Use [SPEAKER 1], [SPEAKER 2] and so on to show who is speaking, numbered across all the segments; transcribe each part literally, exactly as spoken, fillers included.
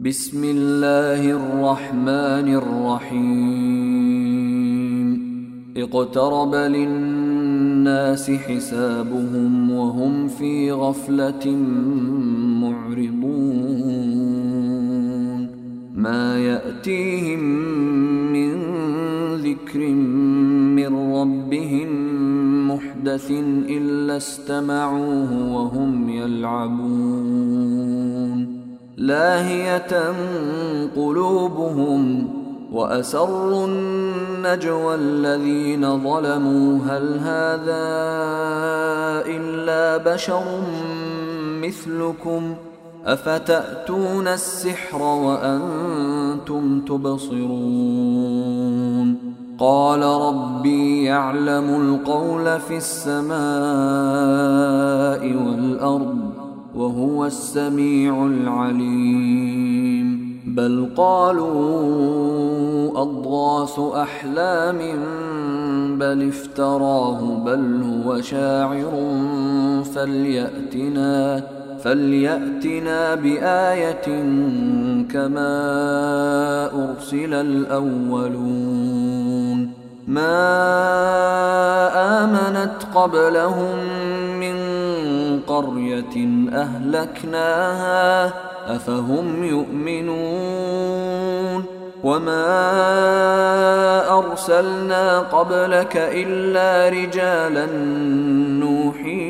[SPEAKER 1] بسم الله الرحمن الرحيم اقترب للناس حسابهم وهم في غفلة معرضون ما يأتيهم من ذكر من ربهم محدث إلا استمعوه وهم يلعبون لاهية قلوبهم وأسروا النجوى الذين ظلموا هل هذا إلا بشر مثلكم أفتأتون السحر وأنتم تبصرون قال ربي يعلم القول في السماء والأرض وهو السميع العليم بل قالوا أضغاث أحلام بل افتراه بل هو شاعر فليأتنا فليأتنا بآية كما أرسل الأولون ما آمنت قبلهم من قرية أهلكناها أفهم يؤمنون وما أرسلنا قبلك إلا رجالا نوحي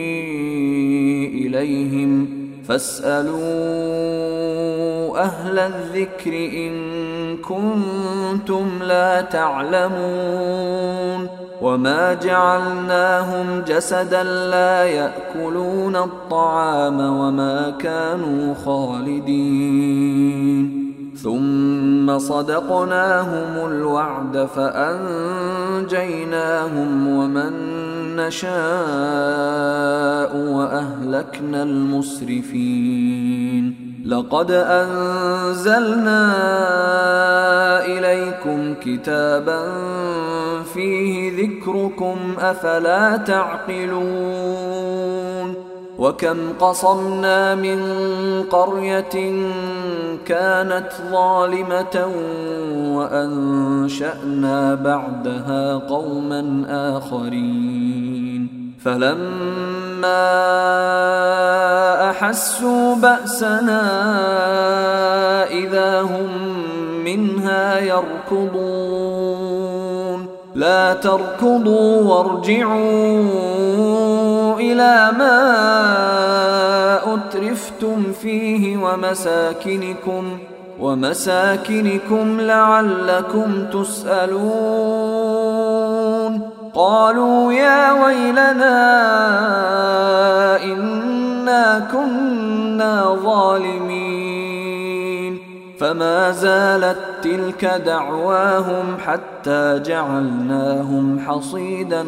[SPEAKER 1] إليهم فاسألوا أهل الذكر إن كنتم لا تعلمون وما جعلناهم جسدا لا يأكلون الطعام وما كانوا خالدين ثم صدقناهم الوعد فأنجيناهم ومن نشاء وأهلكنا المسرفين لقد أنزلنا إليكم كتابا فيه ذكركم أفلا تعقلون وكم قصمنا من قرية كانت ظالمة وأنشأنا بعدها قوما آخرين فلما أحسوا بأسنا إذا هم منها يركضون لا تركضوا وارجعوا إلى ما أترفتم فيه ومساكنكم ومساكنكم لعلكم تسألون قالوا يا ويلنا إنا كنا ظالمين فما زالت تلك دعواهم حتى جعلناهم حصيدا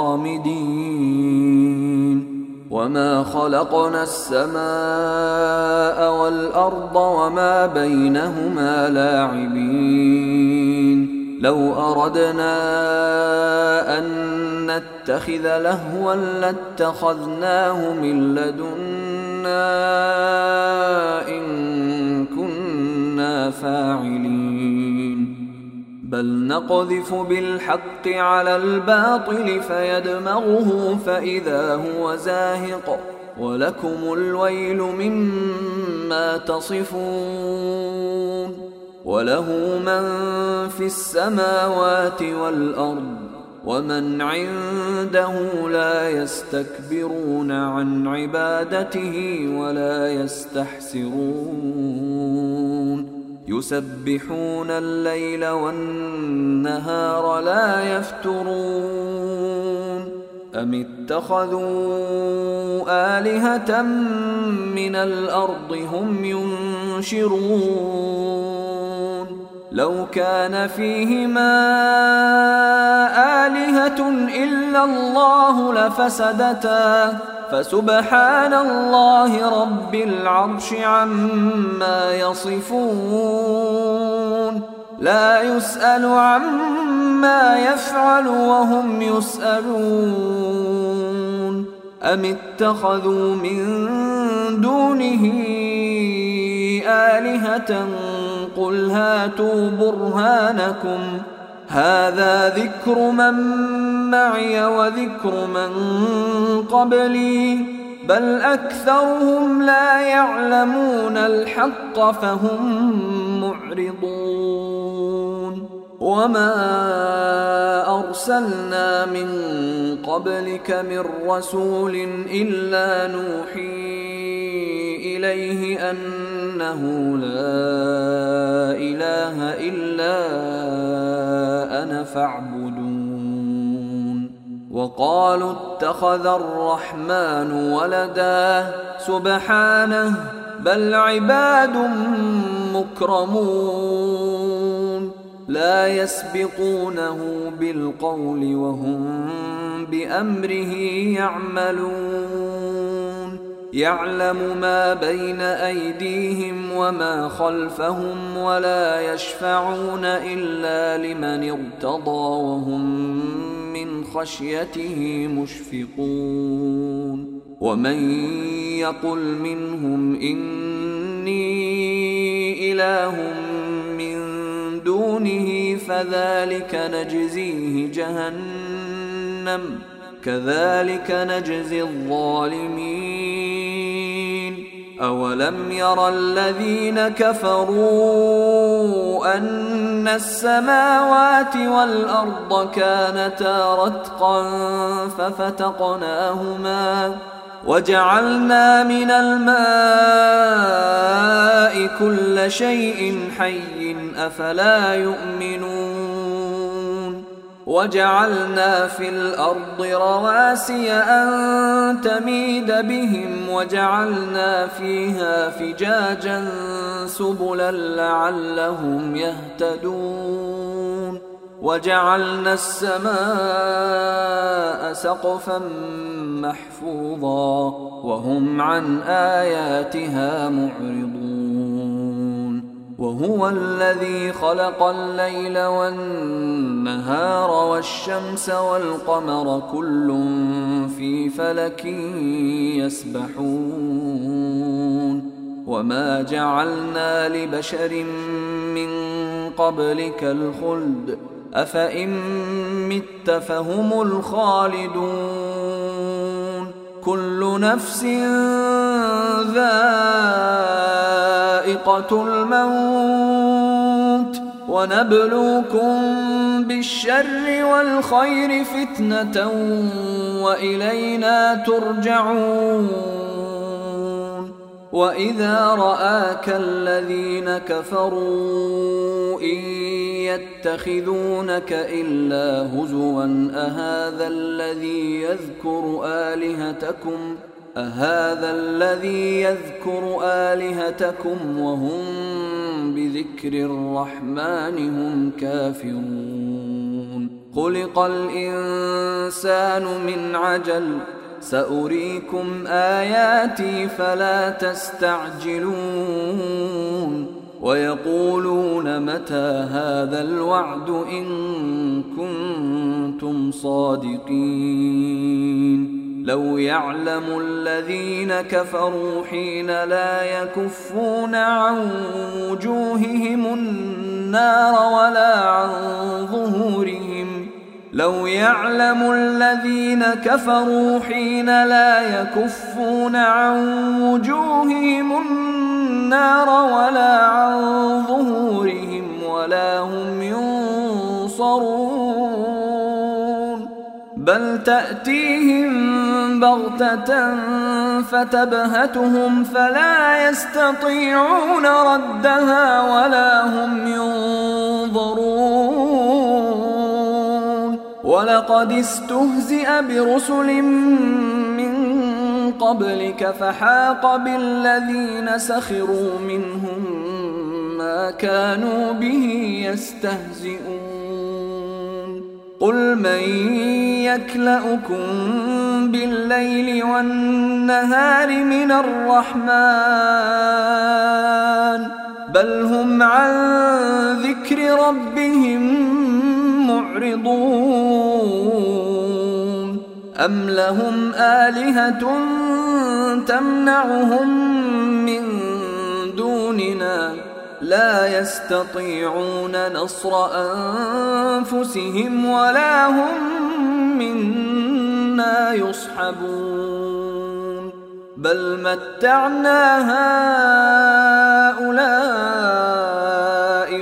[SPEAKER 1] خامدين وما خلقنا السماء والأرض وما بينهما لاعبين لو أردنا أن نتخذ لهوا لاتخذناه من لدنا إن كنا فاعلين بل نقذف بالحق على الباطل فيدمغه فإذا هو زاهق ولكم الويل مما تصفون وله من في السماوات والأرض ومن عنده لا يستكبرون عن عبادته ولا يستحسرون يسبحون الليل والنهار لا يفترون أم اتخذوا آلهة من الأرض هم ينشرون لو كان فيهما آلهة إلا الله لفسدتا فسبحان الله رب العرش عما يصفون لا يسأل عما يفعل وهم يسألون أم اتخذوا من دونه آلهة قل هاتوا برهانكم هذا ذكر من معي وذكر من قبلي بل أكثرهم لا يعلمون الحق فهم معرضون وما أرسلنا من قبلك من رسول إلا نوحي إليه أنه لا إله إلا أنا فاعبدون وقالوا اتخذ الرحمن ولدا سبحانه بل عباد مكرمون لا يسبقونه بالقول وهم بأمره يعملون يعلم ما بين أيديهم وما خلفهم ولا يشفعون إلا لمن ارتضى وهم من خشيته مشفقون ومن يقل منهم إني إله من دونه فذلك نجزيه جهنم كذلك نجزي الظالمين أولم ير الذين كفروا أن السماوات والأرض كانتا رتقا ففتقناهما وجعلنا من الماء كل شيء حي أفلا يؤمنون وجعلنا في الأرض رواسي أن تميد بهم وجعلنا فيها فجاجا سبلا لعلهم يهتدون وجعلنا السماء سقفا محفوظا وهم عن آياتها معرضون وهو الذي خلق الليل والنهار والشمس والقمر كل في فلك يسبحون وما جعلنا لبشر من قبلك الخلد أفإن مت فهم الخالدون كل نفس ذائقة الموت ونبلوكم بالشر والخير فتنة وإلينا ترجعون وإذا رآك الذين كفروا إن يتخذونك إلا هزوا أهذا الذي يذكر آلهتكم أهذا الذي يذكر آلهتكم وهم بذكر الرحمن هم كافرون خلق الإنسان من عجل سأريكم آياتي فلا تستعجلون ويقولون متى هذا الوعد إن كنتم صادقين لو يعلم الذين كفروا حين لا يكفون عن وجوههم النار ولا عن ظهورهم لو يعلم الذين كفروا حين لا يكفون عن وجوههم النار ولا عن ظهورهم ولا هم ينصرون بل تأتيهم بغتة فتبهتهم فلا يستطيعون ردها ولا هم ينظرون ولقد استهزئ برسل من قبلك فحاق بالذين سخروا منهم ما كانوا به يستهزئون قل من يكلؤكم بالليل والنهار من الرحمن بل هم عن ذكر ربهم معرضون أم لهم آلهة تمنعهم من دون دوننا لا يستطيعون نصر أنفسهم ولا هم منا يصحبون بل متعنا هؤلاء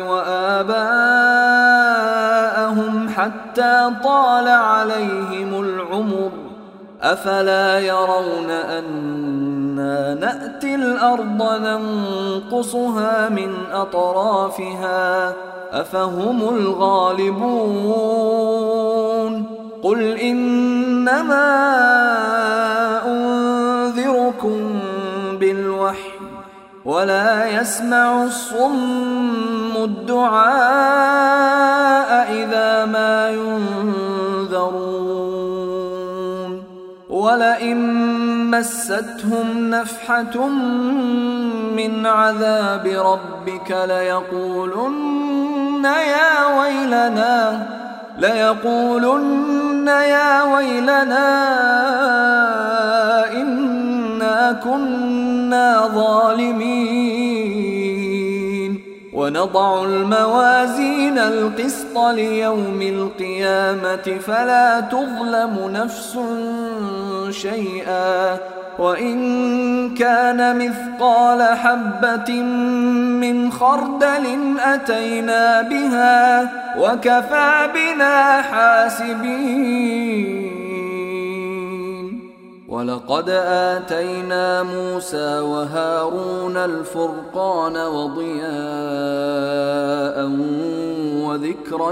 [SPEAKER 1] وآباءهم حتى طال عليهم العمر أفلا يرون أنا نأتي الأرض ننقصها من أطرافها أفهم الغالبون قل إنما أنذركم بالوحي ولا يسمع الصم الدعاء إذا ما ينذرون ولئن مستهم نفحة من عذاب ربك ليقولن يا ويلنا ليقولن يا ويلنا إنا كنا ظالمين ونضع الموازين القسط ليوم القيامة فلا تظلم نفس شيئا وإن كان مثقال حبة من خردل أتينا بها وكفى بنا حاسبين ولقد آتينا موسى وهارون الفرقان وضياء وذكرا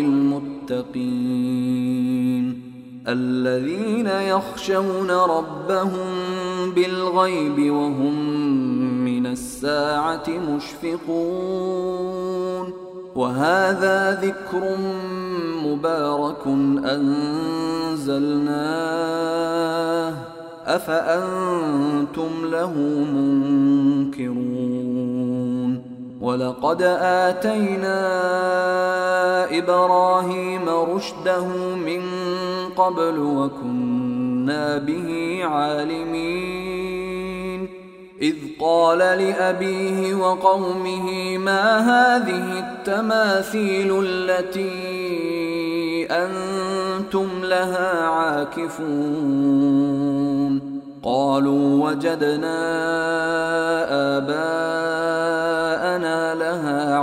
[SPEAKER 1] للمتقين الذين يخشون ربهم بالغيب وهم من الساعة مشفقون وهذا ذكر مبارك أنزلناه أفأنتم له منكرون ولقد آتينا إبراهيم رشده من قبل وكنا به عالمين إذ قال لأبيه وقومه ما هذه التماثيل التي أنتم لها عاكفون قالوا وجدنا آباءنا لها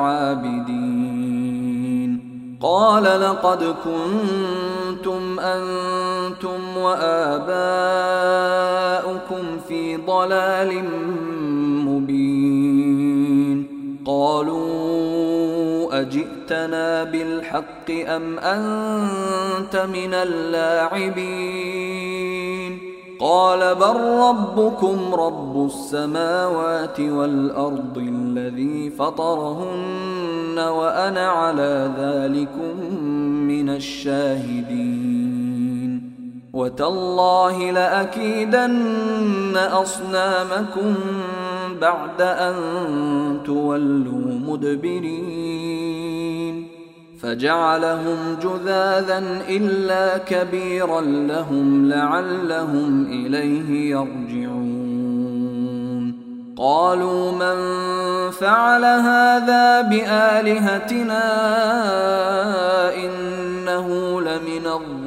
[SPEAKER 1] عابدين قال لقد كنتم أنتم وآباؤكم في ضلال مبين قالوا أجئتنا بالحق أم أنت من اللاعبين قال بل ربكم رب السماوات والأرض الذي فطرهن وأنا على ذلكم من الشاهدين وتالله لأكيدن أصنامكم بعد أن تولوا مدبرين فجعلهم جذاذا إلا كبيرا لهم لعلهم إليه يرجعون قالوا من فعل هذا بآلهتنا إنه لمن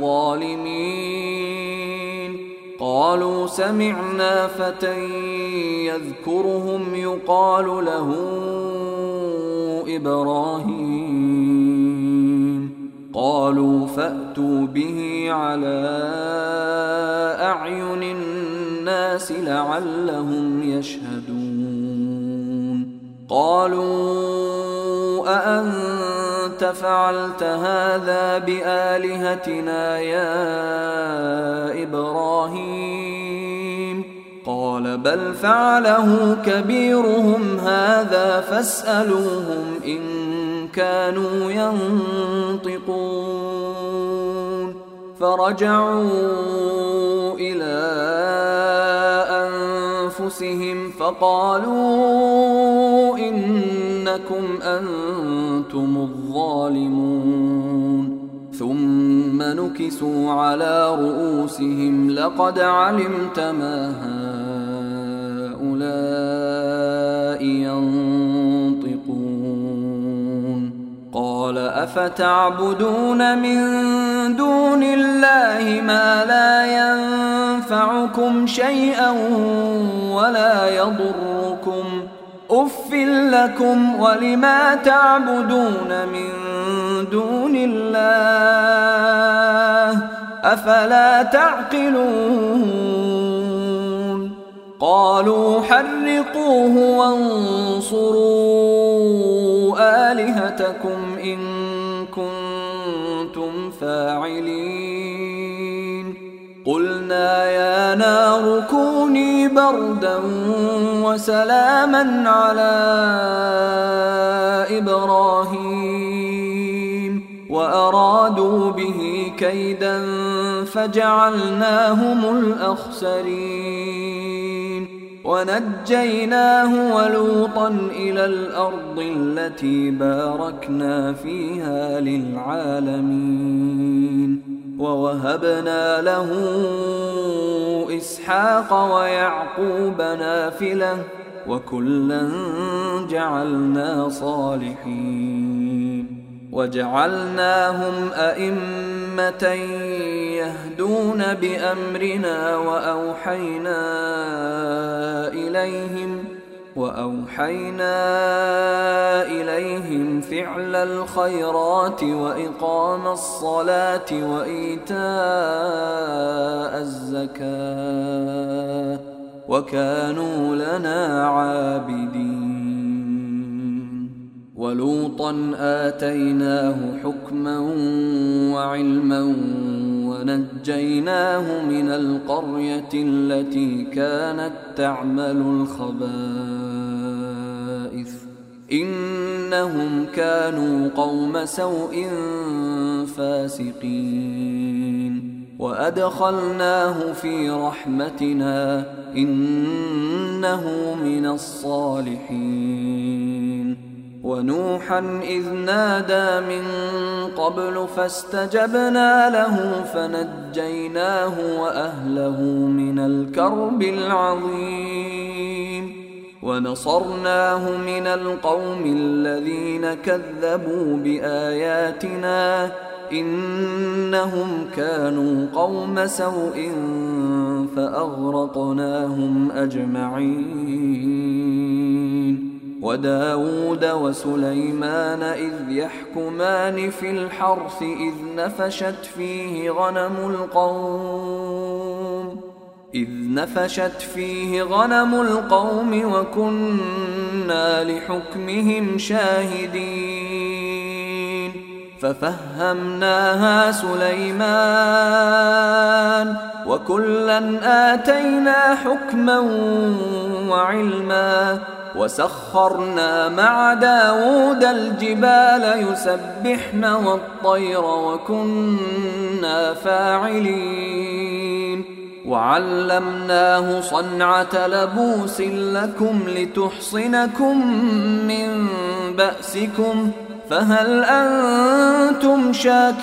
[SPEAKER 1] الظالمين قالوا سمعنا فتى يذكرهم يقال له إبراهيم قالوا فأتوا به على أعين الناس لعلهم يشهدون قالوا أأنت فعلت هذا بآلهتنا يا إبراهيم قال بل فعله كبيرهم هذا فاسألوهم إن كانوا ينطقون فرجعوا إلى أنفسهم فقالوا إنكم أنتم الظالمون ثم نكسوا على رؤوسهم لقد علمت ما هؤلاء ينطقون أفتعبدون من دون الله ما لا ينفعكم شيئا ولا يضركم أف لكم ولما تعبدون من دون الله أفلا تعقلون قالوا حرقوه وانصروا آلهتكم إن كنتم فاعلين قلنا يا نار كوني بردا وسلاما على إبراهيم وأرادوا به كيدا فجعلناهم الأخسرين ونجيناه ولوطا إلى الأرض التي باركنا فيها للعالمين ووهبنا له إسحاق ويعقوب نافلة وكلا جعلنا صالحين وجعلناهم أئمة يهدون بأمرنا وأوحينا إليهم وأوحينا إليهم فعل الخيرات وإقام الصلاة وإيتاء الزكاة وكانوا لنا عابدين ولوطا آتيناه حكما وعلما ونجيناه من القرية التي كانت تعمل الخبائث إنهم كانوا قوم سوء فاسقين وأدخلناه في رحمتنا إنه من الصالحين ونوحا إذ نادى من قبل فاستجبنا له فنجيناه وأهله من الكرب العظيم ونصرناه من القوم الذين كذبوا بآياتنا إنهم كانوا قوم سوء فأغرقناهم أجمعين وداود وسليمان إذ يحكمان في الحرث إذ نفشت فيه غنم القوم إذ نفشت فيه غنم القوم وكنا لحكمهم شاهدين ففهمناها سليمان وكلا آتينا حكما وعلما وسخرنا مع داود الجبال يسبحن والطير وكنا فاعلين وعلمناه صنعة لبوس لكم لتحصنكم من بأسكم فهل أنتم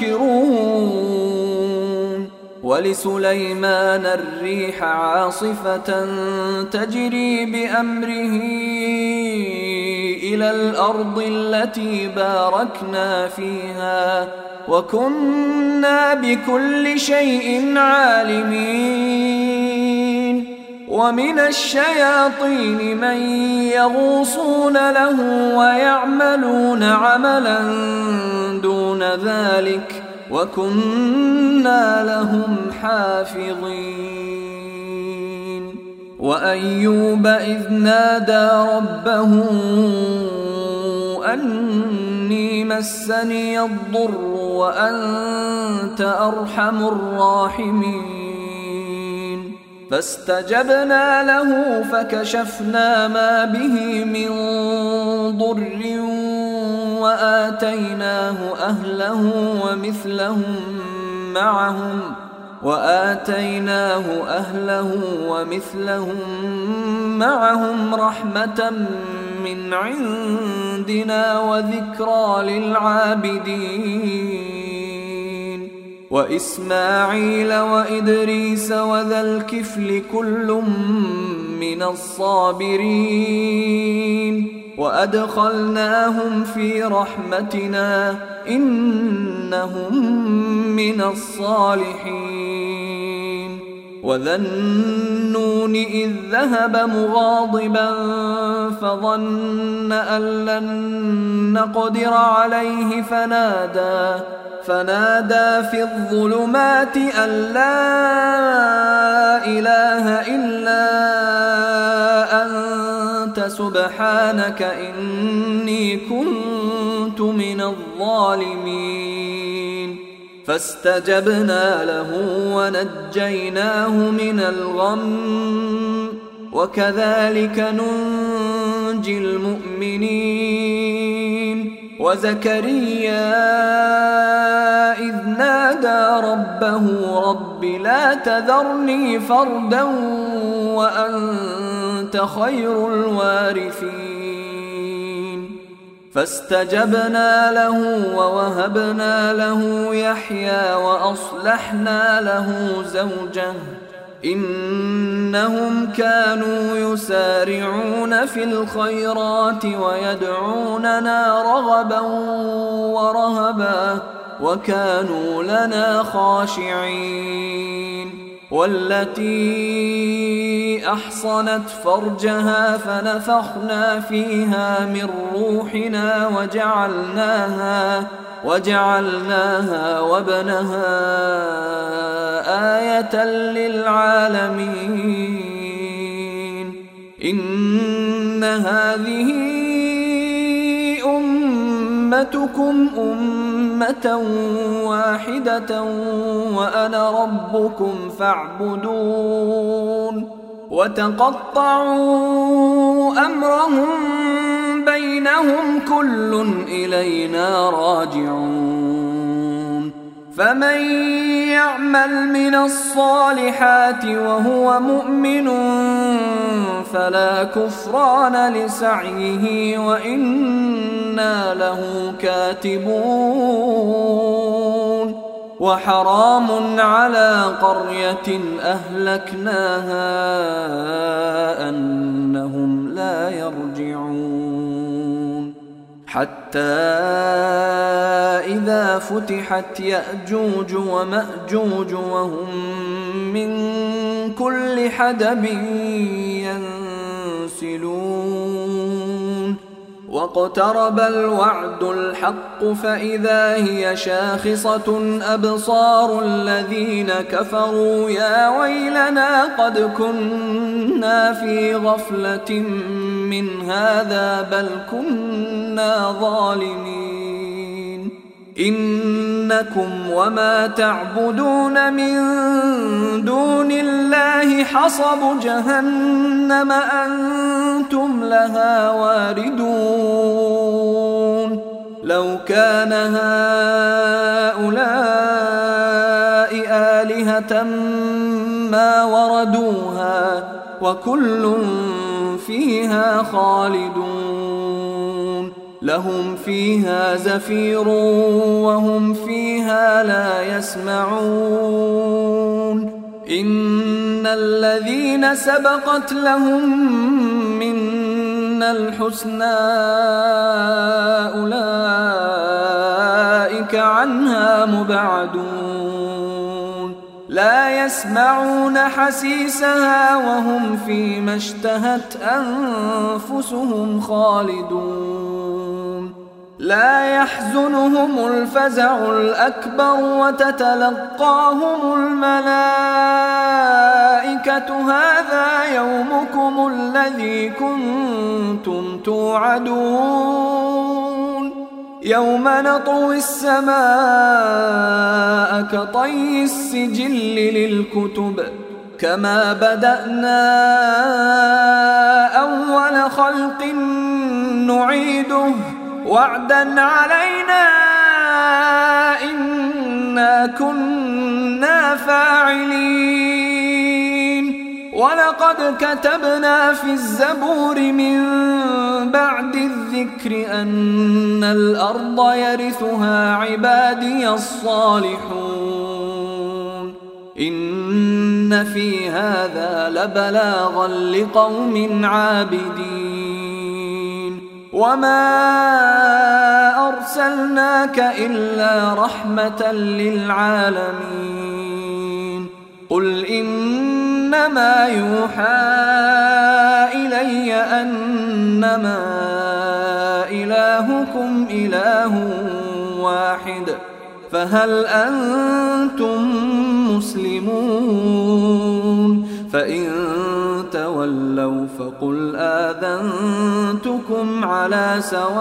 [SPEAKER 1] شاكرون ولسليمان الريح عاصفة تجري بأمره إلى الأرض التي باركنا فيها وكنا بكل شيء عالمين ومن الشياطين من يغوصون له ويعملون عملا دون ذلك وكنا لهم حافظين وأيوب إذ نادى ربه أني مسني الضر وأنت أرحم الراحمين فاستجبنا له فكشفنا ما به من ضر وآتيناه أهله ومثلهم معهم وآتيناه أهله ومثلهم معهم رحمة من عندنا وذكرى للعابدين وإسماعيل وإدريس وذا الكفل كل من الصابرين وأدخلناهم في رحمتنا إنهم من الصالحين. وذا النون إذ ذهب مغاضبا فظن أن لن نقدر عليه فنادى فنادى في الظلمات أن لا إله إلا أنت سبحانك إني كنت من الظالمين. فاستجبنا له ونجيناه من الغم وكذلك ننجي المؤمنين. وزكريا إذ نادى ربه رب لا تذرني فردا وأنت خير الوارثين. فاستجبنا له ووهبنا له يحيى وأصلحنا له زوجه إنهم كانوا يسارعون في الخيرات ويدعوننا رغبا ورهبا وكانوا لنا خاشعين. والتي أحصنت فرجها فنفخنا فيها من روحنا وجعلناها وجعلناها وابنها آية للعالمين. إن هذه أمتكم أمة واحدة وأنا ربكم فاعبدون. وتقطعوا أمرهم بينهم كل إلينا راجعون. فمن يعمل من الصالحات وهو مؤمن فلا كفران لسعيه وإنا له كاتبون. وحرام على قرية أهلكناها أنهم لا يرجعون. حتى إذا فتحت يأجوج ومأجوج وهم من كل حدب ينسلون. واقترب الوعد الحق فإذا هي شاخصة أبصار الذين كفروا يا ويلنا قد كنا في غفلة من هذا بل كنا ظالمين. إنكم وما تعبدون من دون الله حصب جهنم أنتم لها واردون. لو كان هؤلاء آلهة ما وردوها وكل فيها خالدون. لهم فيها زفير وهم فيها لا يسمعون. إن الذين سبقت لهم منا الحسنى أولئك عنها مبعدون. لا يسمعون حسيسها وهم فيما اشتهت أنفسهم خالدون. لا يحزنهم الفزع الأكبر وتتلقاهم الملائكة هذا يومكم الذي كنتم توعدون. يوم نطوي السماء كطي السجل للكتب كما بدأنا أول خلق نعيده وعدا علينا إنا كنا فاعلين. ولقد كتبنا في الزبور من بعد الذكر أن الأرض يرثها عبادي الصالحون. إن في هذا لبلاغا لقوم عابدين. وما أرسلناك إلا رحمة للعالمين قل إنما يوحى إلي أنما إلهكم إله واحد فهل أنتم مسلمون فإن تولوا فقل آذنتكم على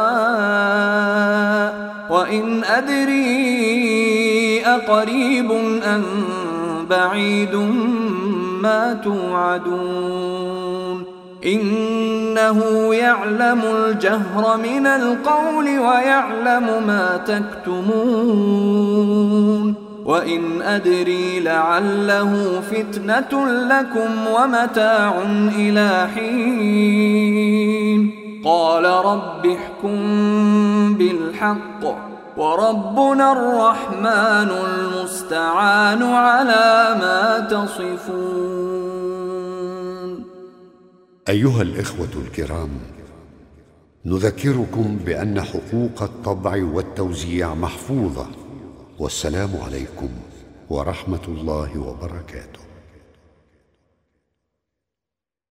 [SPEAKER 1] سواء وإن أدري أقريب أم بعيد ما توعدون إنه يعلم الجهر من القول ويعلم ما تكتمون وإن أدري لعله فتنة لكم ومتاع إلى حين قال رب احكم بالحق وربنا الرحمن المستعان على ما تصفون.
[SPEAKER 2] أيها الإخوة الكرام، نذكركم بأن حقوق الطبع والتوزيع محفوظة، والسلام عليكم ورحمة الله وبركاته.